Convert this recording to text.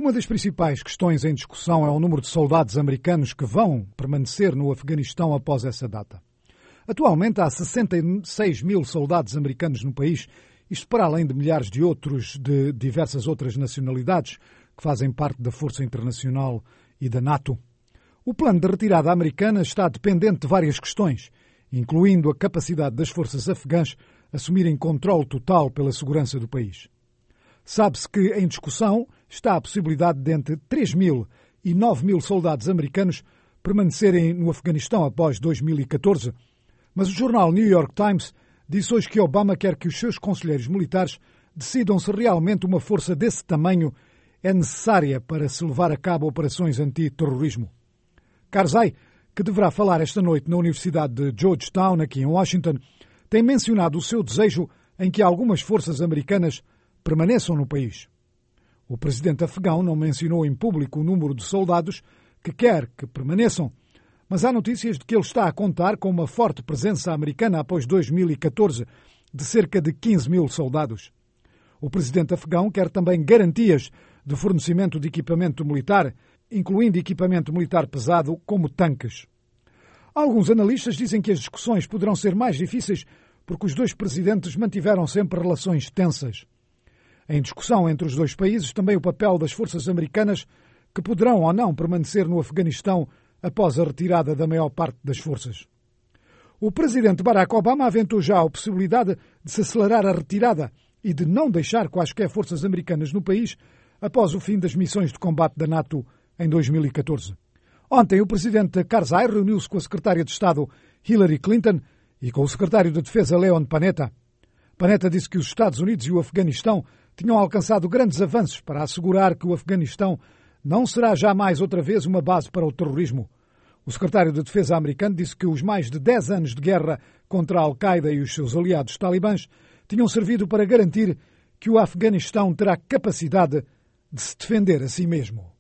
Uma das principais questões em discussão é o número de soldados americanos que vão permanecer no Afeganistão após essa data. Atualmente há 66 mil soldados americanos no país, isto para além de milhares de outros de diversas outras nacionalidades que fazem parte da Força Internacional e da NATO. O plano de retirada americana está dependente de várias questões, incluindo a capacidade das forças afegãs assumirem controle total pela segurança do país. Sabe-se que em discussão está a possibilidade de entre 3 mil e 9 mil soldados americanos permanecerem no Afeganistão após 2014, mas o jornal New York Times disse hoje que Obama quer que os seus conselheiros militares decidam se realmente uma força desse tamanho é necessária para se levar a cabo operações anti-terrorismo. Karzai, que deverá falar esta noite na Universidade de Georgetown, aqui em Washington, tem mencionado o seu desejo em que algumas forças americanas permaneçam no país. O presidente afegão não mencionou em público o número de soldados que quer que permaneçam, mas há notícias de que ele está a contar com uma forte presença americana após 2014 de cerca de 15 mil soldados. O presidente afegão quer também garantias de fornecimento de equipamento militar, incluindo equipamento militar pesado como tanques. Alguns analistas dizem que as discussões poderão ser mais difíceis porque os dois presidentes mantiveram sempre relações tensas. Em discussão entre os dois países também o papel das forças americanas que poderão ou não permanecer no Afeganistão após a retirada da maior parte das forças. O presidente Barack Obama aventou já a possibilidade de se acelerar a retirada e de não deixar quaisquer forças americanas no país após o fim das missões de combate da NATO em 2014. Ontem o presidente Karzai reuniu-se com a secretária de Estado Hillary Clinton e com o secretário de Defesa Leon Panetta. Panetta disse que os Estados Unidos e o Afeganistão tinham alcançado grandes avanços para assegurar que o Afeganistão não será jamais outra vez uma base para o terrorismo. O secretário de Defesa americano disse que os mais de 10 anos de guerra contra a Al-Qaeda e os seus aliados talibãs tinham servido para garantir que o Afeganistão terá capacidade de se defender a si mesmo.